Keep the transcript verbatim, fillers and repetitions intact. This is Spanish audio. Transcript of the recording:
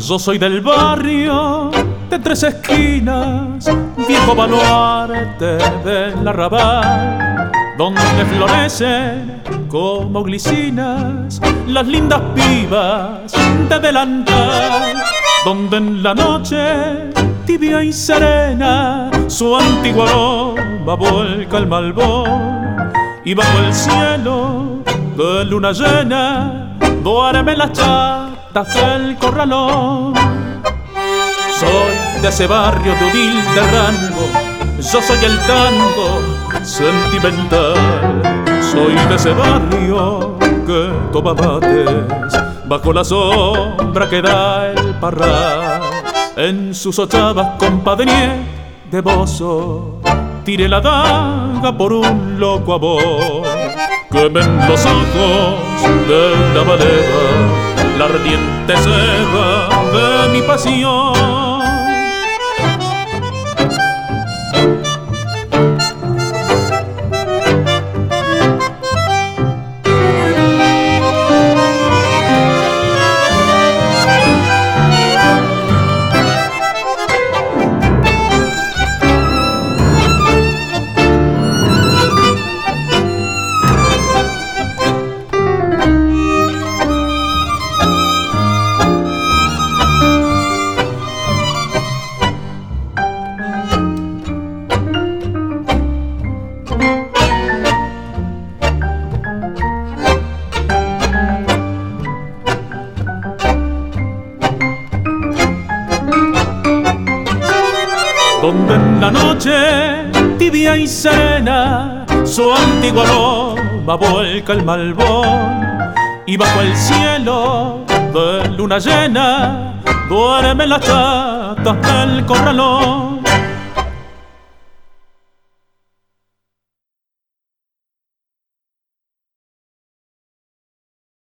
Yo soy del barrio de Tres Esquinas, viejo baluarte del arrabal, donde florecen como glicinas las lindas pibas de delantal, donde en la noche tibia y serena su antiguo aroma vuelca el malbón, y bajo el cielo de luna llena duermen las chatas del corralón. Soy de ese barrio de humilde rango, yo soy el tango sentimental. Soy de ese barrio que toma mates bajo la sombra que da el parral. En sus ochavas compadre de bozo tiré la daga por un loco amor. Quemen los ojos de una maleva la ardiente ceba de mi pasión. Donde en la noche tibia y serena su antiguo aroma vuelca el malbón, y bajo el cielo de luna llena duermen las chatas del corralón.